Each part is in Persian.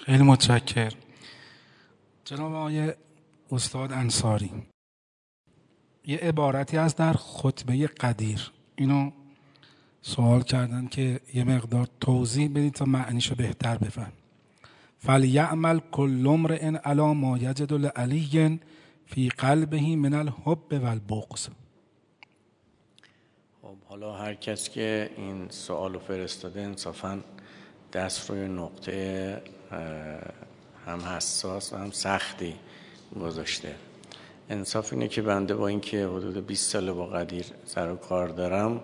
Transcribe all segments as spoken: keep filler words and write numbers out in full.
خیلی متشکرم. جناب آقای استاد انصاری، یه عبارتی هست در خطبه قدیر، اینو سوال کردن که یه مقدار توضیح بدید تا معنیشو بهتر بفهم. فلیعمل کل امرئ علی ما یجد لعلی فی قلبه من الحب والبغض. خب حالا هر کس که این سوالو فرستاده انصافاً دست روی نقطه هم حساس و هم سختی گذاشته. انصاف اینه که بنده با اینکه حدود بیست سال با قدیر سر و کار دارم،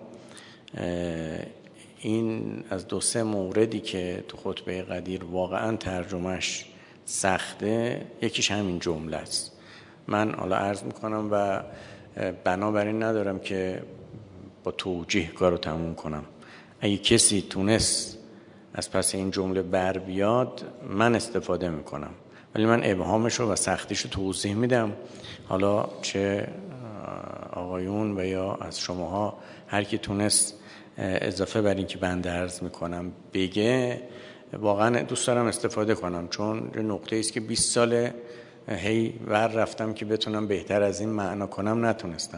این از دو سه موردی که تو خطبه قدیر واقعا ترجمهش سخته، یکیش همین جمله است. من حالا عرض میکنم و بنابراین ندارم که با توجیه کارو تموم کنم. اگه کسی تونست از پس این جمله بر بیاد من استفاده میکنم، ولی من ابهامشو و سختیشو توضیح میدم. حالا چه آقایون و یا از شماها هر کی تونست اضافه بر این که بنده عرض میکنم بگه، واقعا دوست دارم استفاده کنم، چون نقطه ایست که بیست ساله هی ور رفتم که بتونم بهتر از این معنا کنم، نتونستم.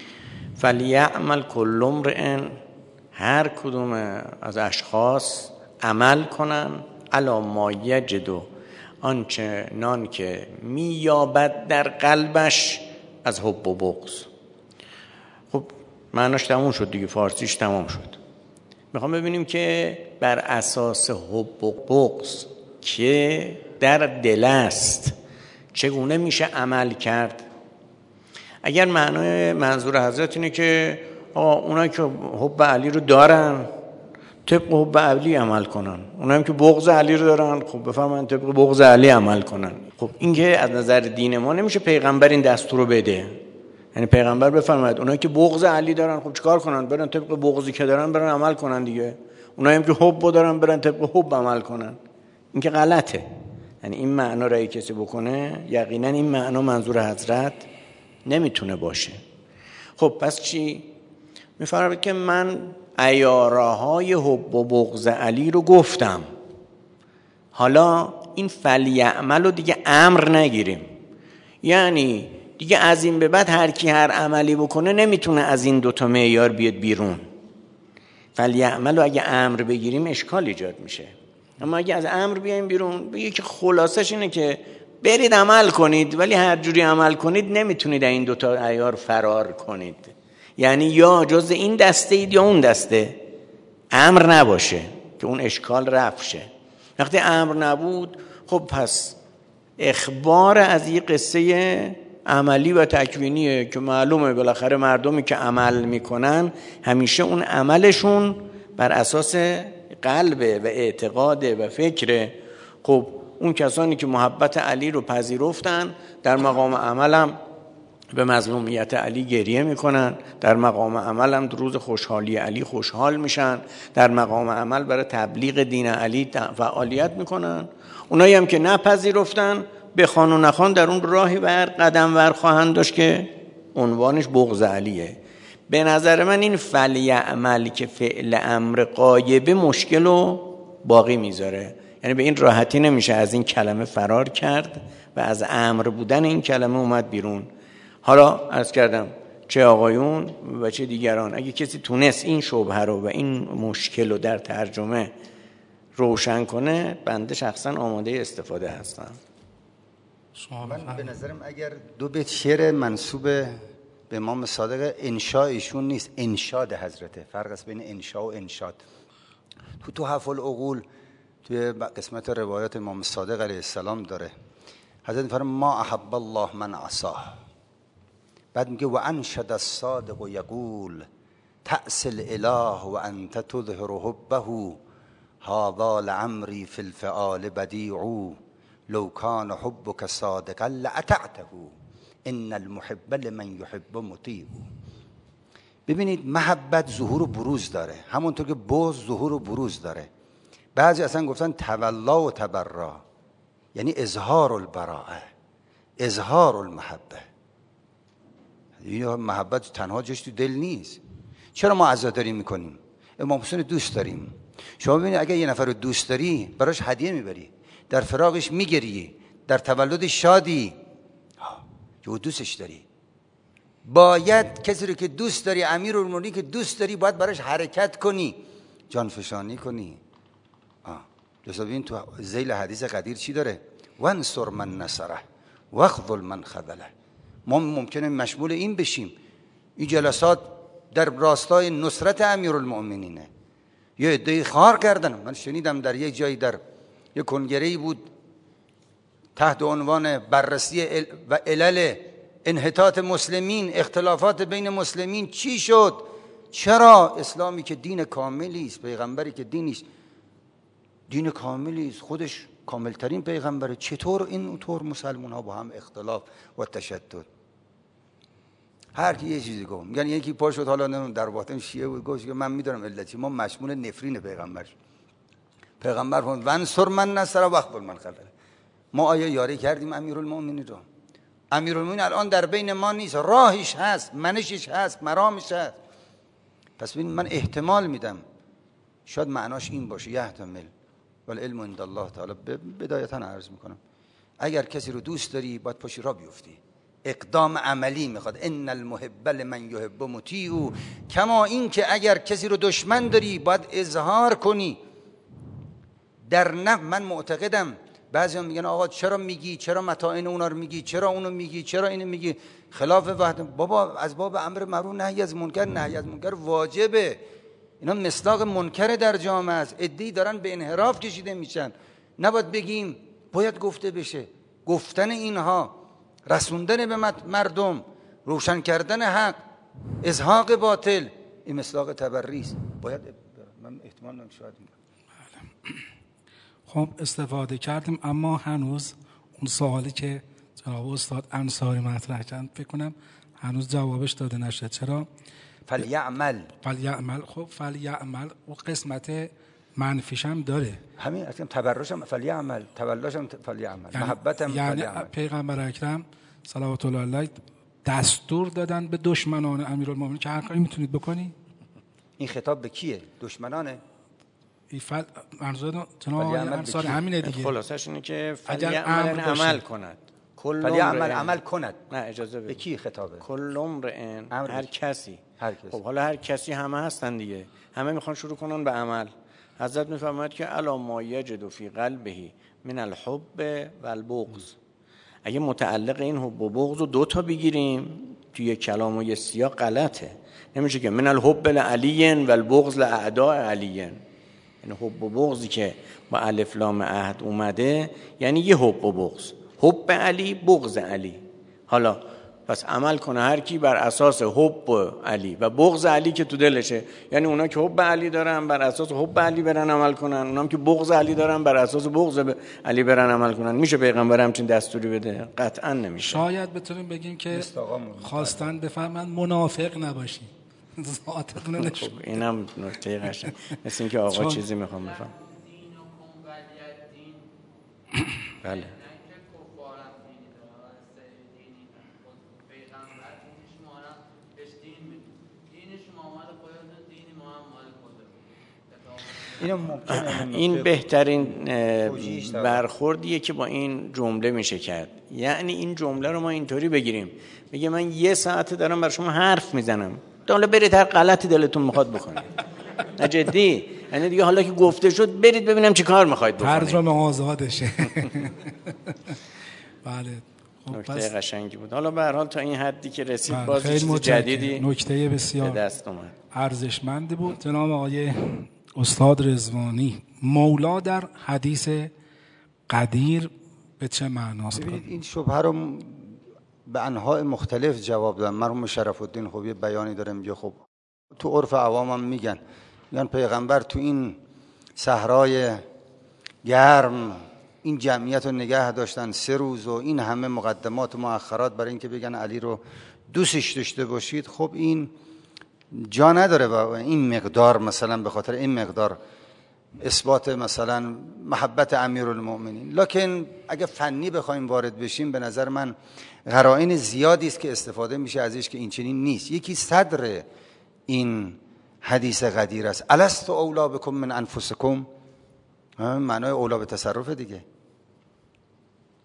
فلیعمل کل امرئ، هر کدوم از اشخاص عمل کنن علی ما یجد، آنچه نان که مییابد در قلبش از حب و بغض. خب معناش تموم شد دیگه، فارسیش تمام شد. میخوام ببینیم که بر اساس حب و بغض که در دل است چگونه میشه عمل کرد. اگر معنای منظور حضرت اینه که اونایی که حب علی رو دارن طبق حب علی عمل کنن، اونایی که بغض علی رو دارن خب بفهمن طبق بغض علی عمل کنن، خب این که از نظر دین ما نمیشه پیغمبر این دستور رو بده. یعنی پیغمبر بفرماید اونایی که بغض علی دارن خب چیکار کنن؟ برن طبق بغضی که دارن برن عمل کنن دیگه. اونایی هم که حب دارن برن طبق حب عمل کنن. این که غلطه. یعنی این معنا رو کسی بکنه یقینا این معنا منظور حضرت نمیتونه باشه. خب پس چی؟ میفرماید که من عیارهای حب و بغض علی رو گفتم. حالا این فلیعمل رو دیگه امر نگیریم، یعنی دیگه از این به بعد هر کی هر عملی بکنه نمیتونه از این دوتا معیار بیاد بیرون. فلیعمل رو اگه امر بگیریم اشکال ایجاد میشه، اما اگه از امر بیایم بیرون بگه که خلاصش اینه که برید عمل کنید، ولی هر جوری عمل کنید نمیتونید این دوتا معیار فرار کنید. یعنی یا جز این دسته اید یا اون دسته، امر نباشه که اون اشکال رفع شه. وقتی امر نبود خب پس اخبار از این قصه عملی و تکوینیه که معلومه بالاخره مردمی که عمل میکنن همیشه اون عملشون بر اساس قلبه و اعتقاده و فکره. خب اون کسانی که محبت علی رو پذیرفتن در مقام عملم به مظلومیت علی گریه میکنن، در مقام عمل هم روز خوشحالی علی خوشحال میشن، در مقام عمل برای تبلیغ دین علی فعالیت میکنن. اونایی هم که نپذیرفتن بخوان و نخوان در اون راهی ور قدم ور خواهند داشت که عنوانش بغض علیه. به نظر من این فلیعمل که فعل امر غایبه مشکل رو باقی میذاره، یعنی به این راحتی نمیشه از این کلمه فرار کرد و از امر بودن این کلمه اومد بیرون. حالا عرض کردم چه آقایون و چه دیگران اگه کسی تونست این شبهه رو و این مشکل رو در ترجمه روشن کنه، بنده شخصا آماده استفاده هستم. من به نظرم اگر دو بیت شعر منسوب به امام صادق، انشاء ایشون نیست، انشاد حضرته. فرق است بین انشاء و انشاد. تو تو حفل العقول توی قسمت روایات امام صادق علیه السلام داره، حضرت میفرماید ما احب الله من عصاه. بعد میگه و انشد الصادق و یقول تأسی الاله و انت تظهر حبه هذا لعمری فی الفعال بدیع لو کان حبک صادقا لأطعته ان المحب لمن یحب مطیع. ببینید محبت ظهور و بروز داره، همونطور که بغض ظهور و بروز داره. بعضی اصلا گفتن تولا و تبرا، یعنی اظهار البراءه، اظهار المحبه. محبت تنها جاش تو دل نیست. چرا ما عزاداری میکنیم؟ امام حسین دوست داریم. شما ببینید اگر یه نفر رو دوست داری براش هدیه میبری، در فراقش میگریی، در تولدش شادی، جو دوستش داری. باید کسی رو که دوست داری، امیرالمومنین که دوست داری، باید براش حرکت کنی، جانفشانی کنی. لذا ببین تو ذیل حدیث قدیر چی داره؟ وانصر من نصره واخذل من خذله. ما ممکنه مشمول این بشیم. این جلسات در راستای نصرت امیرالمومنینه. یه عده‌ای خار کردن. من شنیدم در یک جایی، در یک کنگره‌ای بود تحت عنوان بررسی و علل انحطاط مسلمین، اختلافات بین مسلمین چی شد؟ چرا اسلامی که دین کاملی است، پیغمبری که دینش دین کاملی است، خودش کاملترین پیغمبره، چطور این طور مسلمان ها با هم اختلاف و تشدد؟ هر کی یه چیزی گفت. میگن یکی پا شد، حالا در باطن شیعه بود، گفت من میدونم علت چی، ما مشمول نفرین پیغمبر شد. پیغمبر فرمود وانصر من نصر واخذل من خذل. ما آیا یاری کردیم امیرالمومنین رو؟ امیرالمومنین الان در بین ما نیست، راهش هست، منشش هست، مرامش هست. پس ببین من احتمال میدم شاید معناش این باشه، یحتمل والعلم عند الله تعالی. بدایتا عرض میکنم اگر کسی رو دوست داری باید پاشی را بیفتی، اقدام عملی میخواد. ان المحب لمن یحب مطیع. کما این که اگر کسی رو دشمن داری باید اظهار کنی در نفع. من معتقدم بعضی هم میگن آقا چرا میگی، چرا متاعین اونا رو میگی، چرا اونو میگی، چرا اینو میگی، خلاف وحدت. بابا از باب امر معروف نهی از منکر، نهی از منکر واجبه. اینا مصداق منکر در جامعه است. عده‌ای دارن به انحراف کشیده میشن. نباید بگیم، باید گفته بشه. گفتن اینها، رسوندن به مردم، روشن کردن حق، ازهاق باطل، این مصداق تبری است. باید من احتمال نمی‌کنم شاید خب استفاده کردیم، اما هنوز اون سوالی که جناب استاد انصاری مطرح کردن فکر کنم هنوز جوابش داده نشد. چرا؟ فلیعمل. فلیعمل. خب فلیعمل و قسمت منفیش هم داره. همین اصلا تبرش هم فلیعمل، تولاش هم فلیعمل، یعنی محبت هم یعنی فلیعمل. پیغمبر اکرم صلوات الله علیه دستور دادن به دشمنان امیرالمومنین که هر کاری میتونید بکنی. این خطاب به کیه؟ دشمنانه؟ این فل منظور جناب انصاری همینه دیگه. خلاصش اینه که فلیعمل عمل کند. فلیعمل عمل کند. نه اجازه بده. به کی خطابه؟ کل امرئ، هر کسی. هر کسی. خب حالا هر کسی همه هستن دیگه. همه میخوان شروع کنن به عمل. حضرت میفرماید که الا ما یجد فی قلبه من الحب والبغض. اگه متعلق این حب و بغض رو دو تا بگیریم توی یک کلام و یه سیاق غلطه. نمیشه که من الحب لعلی والبغض لاعداء علی. یعنی حب و بغضی که با الف لام عهد اومده یعنی یه حب و بغض، حب علی بغض علی. حالا پس عمل کنه هر کی بر اساس حب علی و بغض علی که تو دلشه. یعنی اونا که حب علی دارن بر اساس حب علی برن عمل کنن، اونا هم که بغض علی دارن بر اساس بغض علی برن عمل کنن. میشه پیغمبر همچین دستوری بده؟ قطعا نمیشه. شاید بتونیم بگیم که خواستن بفهمن منافق نباشی. ذاتتون رو نشون. اینم نکته قشنگ. مثل اینکه آقا چون... چیزی میخوام بفهم. بله. این بهترین برخوردیه که با این جمله میشه کرد. یعنی این جمله رو ما اینطوری بگیریم، میگه من یه ساعته دارم بر شما حرف میزنم، حالا برید هر غلطی دلتون میخواد بکنید. نه جدی، یعنی دیگه حالا که گفته شد برید ببینم چی کار میخواید بکنید. ترجمه آزادشه. بله. نکته قشنگی بود. حالا به هر حال تا این حدی که رسید باز چیز جدیدی نکته بسیار به دست اومد. ارزشمندی بود. جناب آقای استاد رضوانی، مولا در حدیث قدیر به چه معناست؟ این شبهه رو به انواع مختلف جواب دادن. مرحوم شرف الدین خوبی بیانی داره، میگه خب تو عرف عوامم میگن میگن پیغمبر تو این صحرای گرم این جمعیت رو نگه داشتن سه روز و این همه مقدمات و مؤخرات برای اینکه بگن علی رو دوستش داشته باشید. خب این جا نداره و این مقدار مثلا به خاطر این مقدار اثبات مثلا محبت امیرالمومنین. لکن اگه فنی بخوایم وارد بشیم به نظر من قرائن زیادی است که استفاده میشه ازش که این چنین نیست. یکی صدر این حدیث قدیر است. الست اولا بکم من انفسکم، معنای اولا به تصرف دیگه.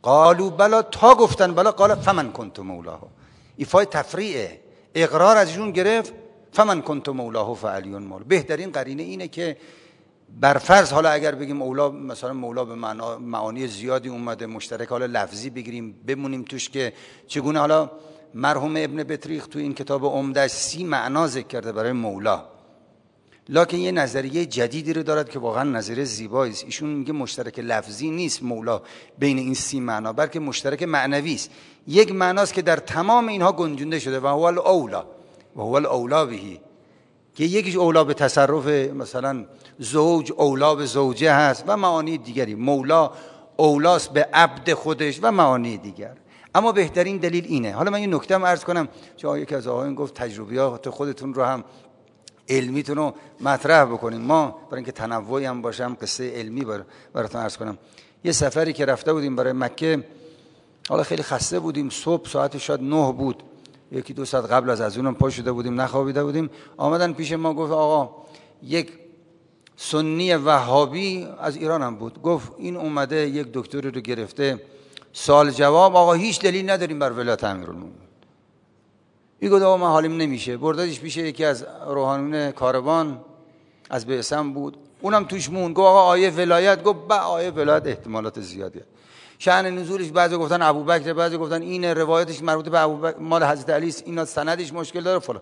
قالوا بلا، تا گفتن بلا، قال فمن کنت مولاه. ایفای تفریعه، اقرار ازشون گرفت، فمن کنت مولاه فعلی مولا. بهترین قرینه اینه که برفرض حالا اگر بگیم مولا، مثلا مولا به معنا معانی زیادی اومده، مشترک حالا لفظی بگیریم بمونیم توش که چگونه حالا مرحوم ابن بطریق تو این کتاب عمده‌اش سی معنا ذکر کرده برای مولا، لکن یه نظریه جدیدی رو دارد که واقعا نظریه زیبایی است. ایشون میگه مشترک لفظی نیست مولا بین این سی معنا، بلکه مشترک معنوی است. یک معناست که در تمام اینها گنجونده شده و هو الاولا و هو الاولا بهی، که یکیش اولا به تصرف مثلا زوج، اولا به زوجه هست و معانی دیگری. مولا اولاست به عبد خودش و معانی دیگر. اما بهترین دلیل اینه. حالا من یه نکته هم عرض کنم، چون یکی از آقایون گفت تجربیات خودتون رو هم علمیتون رو مطرح بکنیم. ما برای اینکه تنوعی هم باشه، هم قصه علمی براتون عرض کنم. یه سفری که رفته بودیم برای مکه، حالا خیلی خسته بودیم، صبح ساعت شاید نه بود، یکی دو ساعت قبل از از اونم پا شده بودیم، نخوابیده بودیم. آمدن پیش ما، گفت آقا یک سنی وهابی از ایران هم بود، گفت این اومده یک دکتری رو گرفته سوال جواب، آقا هیچ دلیل نداریم بر ولایت امیرالمومنین. این گفت آقا من حالیم نمیشه، بردادش پیش یکی از روحانیون کاروان از بعثم بود، اونم توش مون، گفت آقا آیه ولایت، گفت با آیه ولایت احتمالات زیادیه، شأن نزولش بعضی گفتن ابوبکر، بعضی گفتن این روایتش مربوط به ابوبکر مال حضرت علی است، اینا سندش مشکل داره فلان.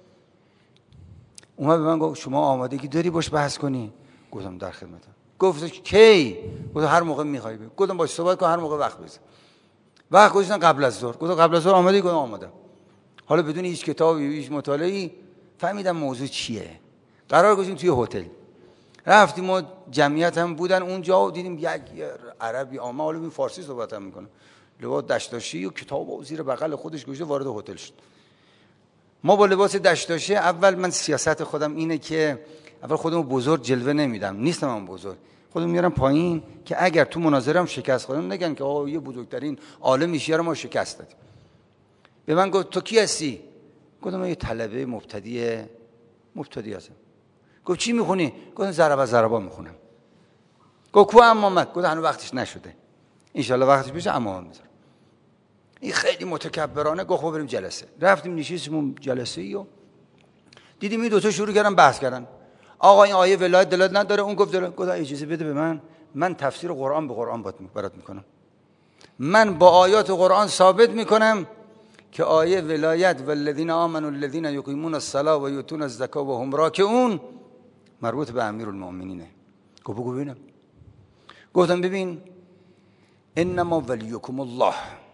اومد به من گفت شما آمادگی داری باش بحث کنی؟ گفتم در خدمتم. گفت کی؟ گفت هر موقع میخوای بگو. گفتم باش صحبت کن، هر موقع وقت بذار. وقت گذاشتن قبل از ظهر. گفتم قبل از ظهر آمادی؟ گفتم آمادم. حالا بدون هیچ کتابی هیچ مطالعه‌ای فهمیدم موضوع چیه. قرار گذاشتیم توی هتل، رفتیم و جمعیت هم بودن اونجا و دیدیم یک عربی آمد، حالا این فارسی صحبت هم میکنه، لباس دشتاشی و کتاب و زیر بغل خودش گذاشته وارد هتل شد. ما با لباس دشتاشی، اول من سیاست خودم اینه که اول خودمو بزرگ جلوه نمیدم، نیستم من بزرگ، خودم میارم پایین که اگر تو مناظره هم شکست خودم نگن که آقا یه بزرگترین عالم ایشیا رو ما شکست دادیم. به من گفت تو کی هستی؟ گفتم من یه طلبه مبتدی مبتدی هستم. گفت چی میخونی؟ گفتم ضربه ضربا میخونم. گفت کو امامت؟ گفت هنوز وقتش نشده، ان شاء الله وقتش بشه امام میذارم. این خیلی متکبرانه گفت خب بریم جلسه. رفتیم نشستیم جلسه ای و دیدیم این دو تا شروع کردن بحث کردن. آقا این آیه ولایت دلالت نداره، اون گفت داره. گفت اجازه بده به من، من تفسیر قرآن به قرآن برات میکنم. من با آیات قرآن ثابت میکنم که آیه ولایت والذین آمنوا الذین یقیمون الصلاة و یؤتون الزکاة و هم راکعون مربوط به امیرالمؤمنینه. گفت بگو ببینم. گفتم ببین انما ولیکم الله،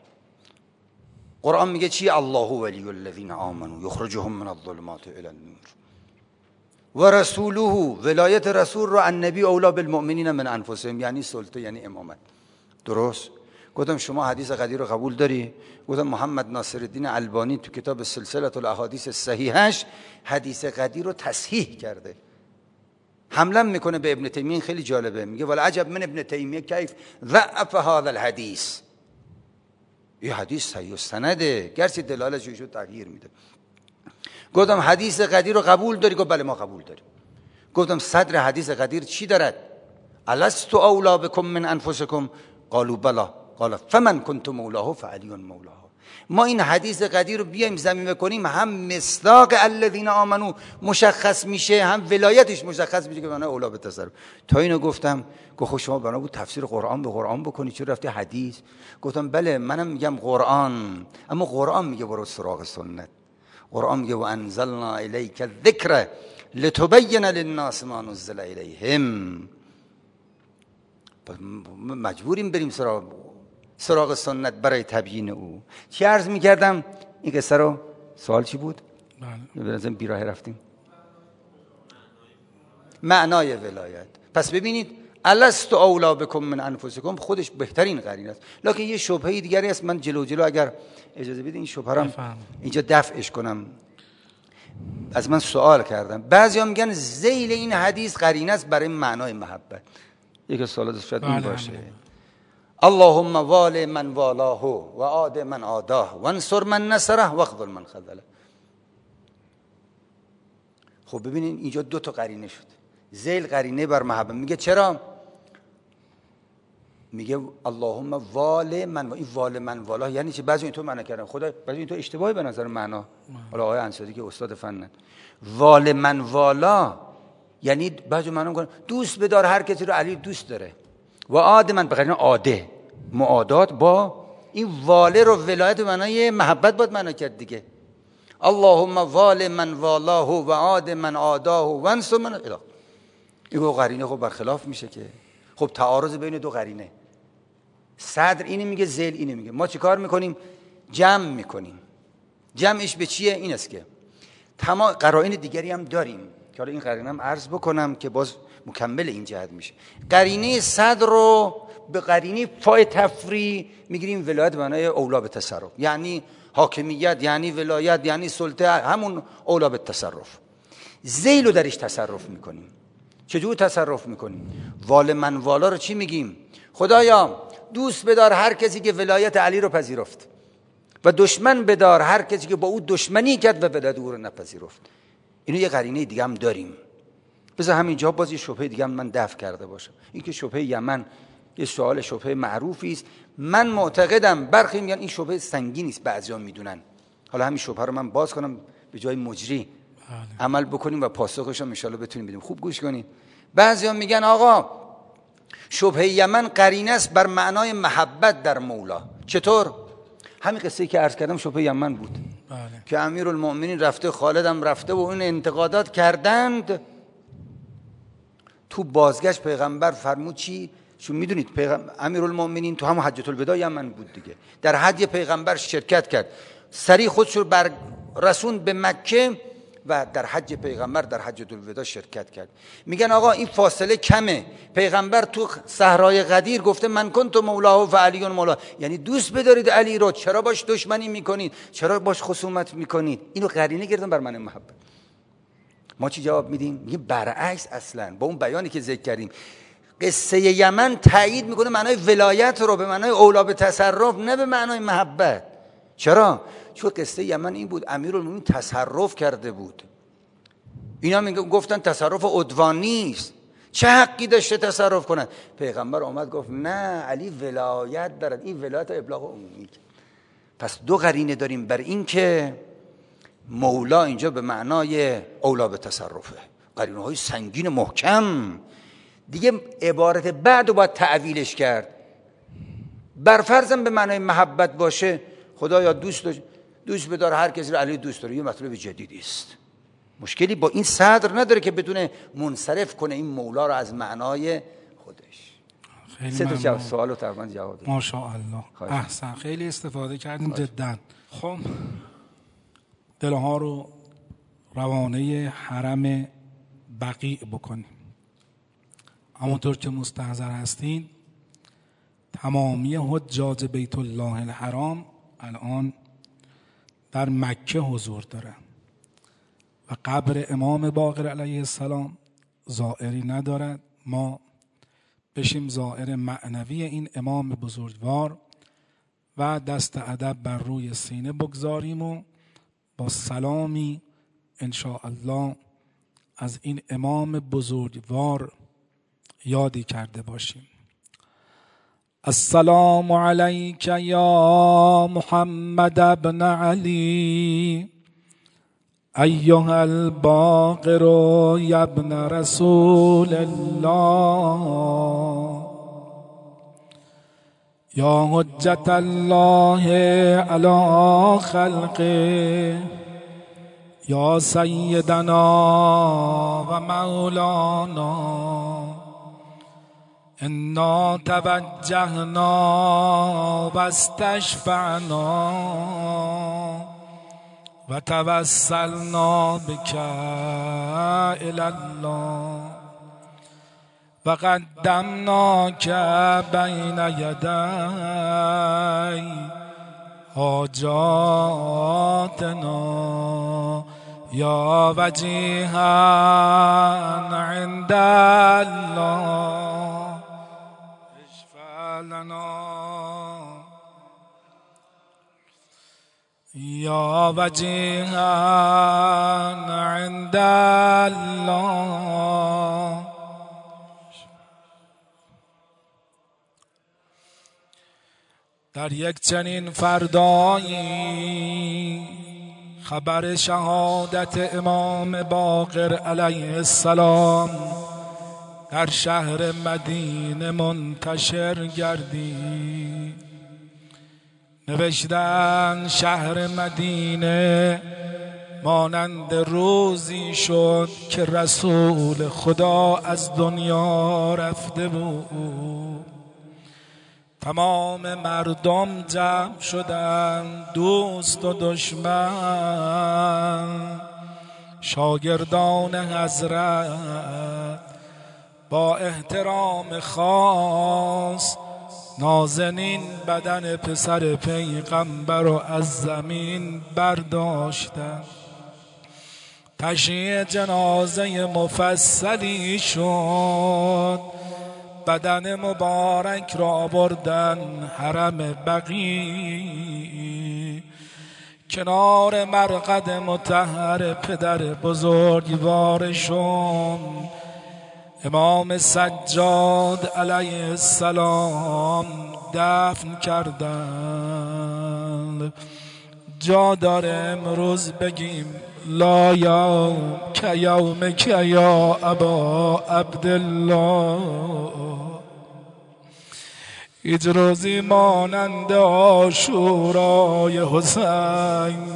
قرآن میگه چی؟ الله ولی الذین آمنوا یخرجهم من الظلمات الی النور و رسوله، ولایت رسول رو النبی اولا بالمؤمنین من انفسهم، یعنی سلطه، یعنی امامت. درست؟ گفتم شما حدیث قدیر رو قبول داری؟ گفتم محمد ناصرالدین البانی تو کتاب سلسله الاحادیث صحیحش حدیث قدیر رو تصحیح کرده، حمله میکنه به ابن تیمیه. خیلی جالبه، میگه ولی عجب من ابن تیمیه کیف ضعف هذا الحدیث، این حدیث صحیح سنده گرچه دلالتش رو تغییر میده. گفتم حدیث قدیر رو قبول داری؟ گفت بله ما قبول داریم. گفتم صدر حدیث قدیر چی دارد؟ الست اولا بکم من انفسکم قالوا بلا قال فمن کنت مولاه فعلی مولاه. ما این حدیث قدیر رو بیایم ضمیمه کنیم، هم مصداق الذین آمنو مشخص میشه، هم ولایتش مشخص میشه که بنا اولا به تصرف. تا اینو گفتم، گفت خب شما بنا بود تفسیر قرآن به قرآن بکنی، چرا رفتی حدیث؟ گفتم بله منم میگم قرآن، اما قرآن میگه برو سراغ سنت. قرآن میگه و انزلنا الیک الذکر لتبین للناس ما نزل الیهم. مجبوریم بریم سراغ سراغ سنت برای تبیین او. چی عرض میکردم؟ این قصه رو سوال چی بود؟ بله. بنظرم بیراه رفتیم. معنای ولایت. پس ببینید الست اولا بکم من انفسکم خودش بهترین قرینه است. لکن یه شبهه دیگری است، من جلو جلو اگر اجازه بدید این شبهه رو اینجا دفعش کنم. از من سوال کردم، بعضیا میگن ذیل این حدیث قرینه است برای معنای محبت. یک سوال شاید این باشه. اللهم وال من والاه و عاد من عاداه و انصر من نصره و اخذل من خذله. خب ببینین اینجا دو تا قرینه شد. ذیل قرینه بر محبت. میگه چرا؟ میگه اللهم وال من، این وال من والا یعنی چه؟ بعضی اینطور معنا کردن خدا، بعضی اینطور اشتباهی به نظر معنا. حالا آقای انصاری که استاد فنن، وال من والا یعنی بعضی معنا میکنن دوست بدار هر کسی رو علی دوست داره. و عاد من بقیدن عاده معادات با این واله رو ولایت معنای محبت باید معنا کرد دیگه. اللهم وال من والاه و عاد من عاداه و انصر من اله. این قرینه خب برخلاف میشه که خب تعارض بین دو قرینه. صدر اینی میگه، ذیل اینی میگه. ما چیکار میکنیم؟ جمع میکنیم. جمعش به چیه؟ این است که تمام قرائن دیگری هم داریم که حالا این قرینه هم عرض بکنم که باز مکمل این جهت میشه. قرینه صدر رو به قرینه فای تفری میگیریم ولایت معنای اولا به تصرف، یعنی حاکمیت، یعنی ولایت، یعنی سلطه، همون اولا به تصرف. ذیل رو درش تصرف میکنیم. چجور تصرف میکنیم؟ وال من والا رو چی میگیم؟ خدایا دوست بدار هر کسی که ولایت علی رو پذیرفت و دشمن بدار هر کسی که با او دشمنی کرد و ولایت او رو نپذیرفت. اینو یه قرینه دیگه هم داریم. بذار همینجا باز یه شبهه دیگه هم من دفع کرده باشم. این که شبهه یمن یه سوال شبهه معروفی است. من معتقدم برخی میگن این شبهه سنگین است، بعضیا میدونن. حالا همین شبهه رو من باز کنم به جای مجری عمل بکنیم و پاسخش رو ان شاء الله بتونیم بدیم. خوب گوش کنید. بعضیا میگن آقا شبهه یمن قرینه است بر معنای محبت در مولا. چطور؟ همین قصه که عرض کردم شبهه یمن بود. بله. که امیرالمؤمنین رفته، خالدم رفته و این انتقادات کردند. تو بازگشت پیغمبر فرمود چی؟ چون میدونید پیغمبر امیرالمؤمنین تو همون حجۃ الوداع یمن بود دیگه، در حج پیغمبر شرکت کرد، سریع خودش رو بر رسون به مکه و در حج پیغمبر در حجۃ الوداع شرکت کرد. میگن آقا این فاصله کمه، پیغمبر تو صحرای غدیر گفته من کنت مولاه و علی مولا، یعنی دوست بدارید علی رو، چرا باش دشمنی میکنید؟ چرا باش خصومت میکنید؟ اینو قرینه گرفتن بر من محبت. ما چی جواب میدیم؟ میگیم برعکس، اصلا با اون بیانی که ذکر کردیم قصه یمن تایید میکنه معنای ولایت رو به معنای اولا به تصرف، نه به معنای محبت. چرا؟ چون قصه یمن این بود امیرالمومنین تصرف کرده بود. اینا میگن گفتن تصرف عدوانی است، چه حقی داشته تصرف کنن؟ پیغمبر آمد گفت نه، علی ولایت دارد، این ولایت ابلاغ عمومی. پس دو قرینه داریم بر این که مولا اینجا به معنای اولا به تصرفه. قرینه های سنگین محکم دیگه. عبارت بعد رو باید تعویلش کرد. برفرضم به معنای محبت باشه، خدایا دوست دوست بدار هر کسی رو علی دوست داره، یه مطلب جدیدی است. مشکلی با این صدر نداره که بدون منصرف کنه این مولا رو از معنای خودش. خیلی سه تا جواب سوال رو تقریبا جواب دادم. ماشاءالله، احسن، خیلی استفاده کردیم جدا. خب دلها رو روانه حرم بقیع بکنیم. همونطور که مستحضر هستین تمامی حجاج بیت الله الحرام الان در مکه حضور داره و قبر امام باقر علیه السلام زائری ندارد. ما بشیم زائر معنوی این امام بزرگوار و دست ادب بر روی سینه بگذاریم و با سلامی انشاءالله از این امام بزرگوار یادی کرده باشیم. السلام علیک یا محمد ابن علی ایها الباقر یا ابن رسول الله یا حجت الله علی خلقه یا سیدنا و مولانا انا توجهنا و استشفعنا و توسلنا بک الی الله و قدمناک بین یدی حاجاتنا یا وجیها عند الله اشفع لنا یا وجیها عند الله. در یک چنین فردایی خبر شهادت امام باقر علیه السلام در شهر مدینه منتشر گردید. نوشتن شهر مدینه مانند روزی شد که رسول خدا از دنیا رفته بود. تمام مردم جمع شدند، دوست و دشمن، شاگردان حضرت با احترام خاص نازنین بدن پسر پیغمبر رو از زمین برداشتند. تشییع جنازه مفصلی شد. بدن مبارک را بردن حرم بقیع، کنار مرقد مطهر پدر بزرگوارشون امام سجاد علیه السلام دفن کردند. جا داره امروز بگیم لا یوم که یوم که یا ابا عبدالله، هیچ روزی مانند عاشورای حسین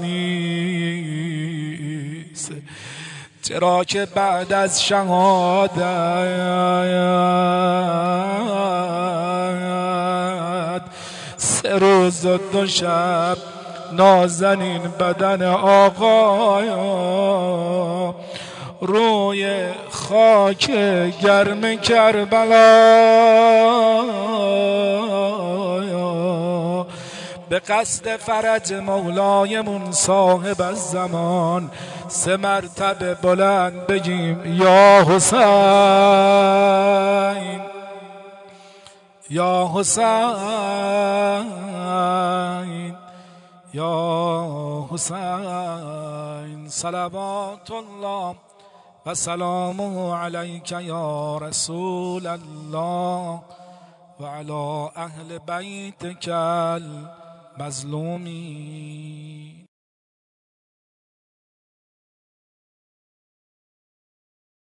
نیست، چرا که بعد از شهادت سه روز و دو شب نازنین بدن آقا روی خاک گرم کربلا به قصد فرج مولایمون صاحب الزمان سه مرتبه بلند بگیم یا حسین یا حسین یا حسین، صلوات الله و سلامه علیک یا رسول الله و علی اهل بیتک المظلومین.